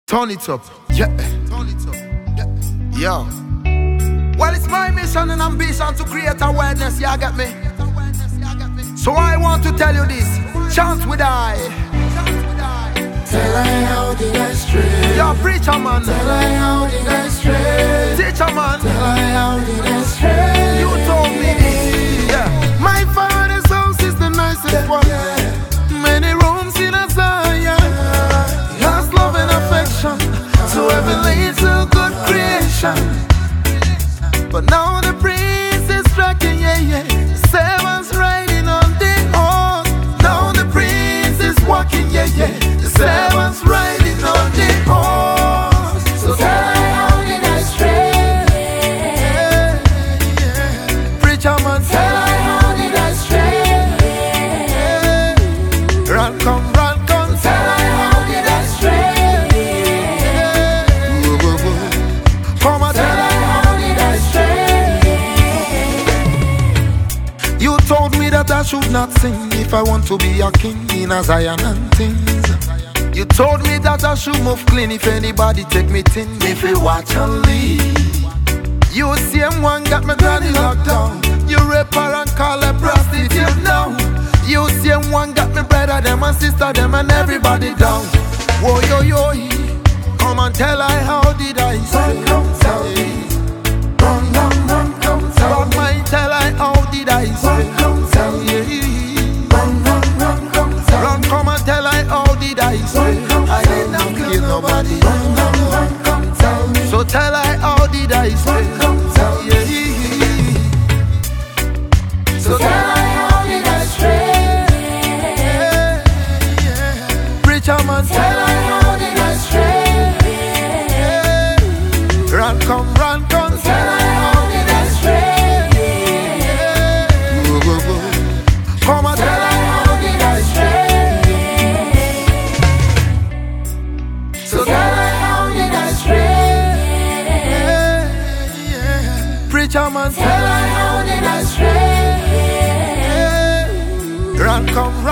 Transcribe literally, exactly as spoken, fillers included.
Turn it up, yeah. Turn it up, yeah. Yo. Well, it's my mission and ambition to create awareness, yeah, get me? So I want to tell you this, chance with I. Tell I how did I stray? Yo, preacher man. Tell I how did I stray? Teacher man. Tell I how did I stray? You told me this, yeah. My father's house is the nicest one. Many rooms in a Zion. Lost love and affection to every little good creation. But now the prince is striking, yeah, yeah. Servants riding on the horse. Now the prince is walking, yeah, yeah. The servants riding on the horse. So tell I how did I stray? Yeah, yeah. Preacher man, tell I how did I stray? Yeah. Run, come, run, come, tell I how did I stray? Yeah. Woo, woo, woo. Come on, tell I how did I stray? You told me that I should not sing if I want to be a king in a Zion and things. You told me that I should move clean if anybody take me thin. If you watch and leave. You same one got me granny locked down. You rape her and call her prostitute now. You same one got me brother them and sister them and everybody down. Whoa yo yo, come and tell I how did I say? Come tell me. Run run run, come tell me. Run tell I how did I say? Come tell me. Run run run, come tell me. Run come and tell I how did I say? I did not kill nobody. Run run run, come tell me. So tell I how did I say? Come tell me. So tell I how did I stray? Preacher man, tell I how did I stray? Run come, run come, tell I how did I stray? Come on, tell I how did I stray? So tell I how did I stray? Preacher man, tell I how did I stray? Run come,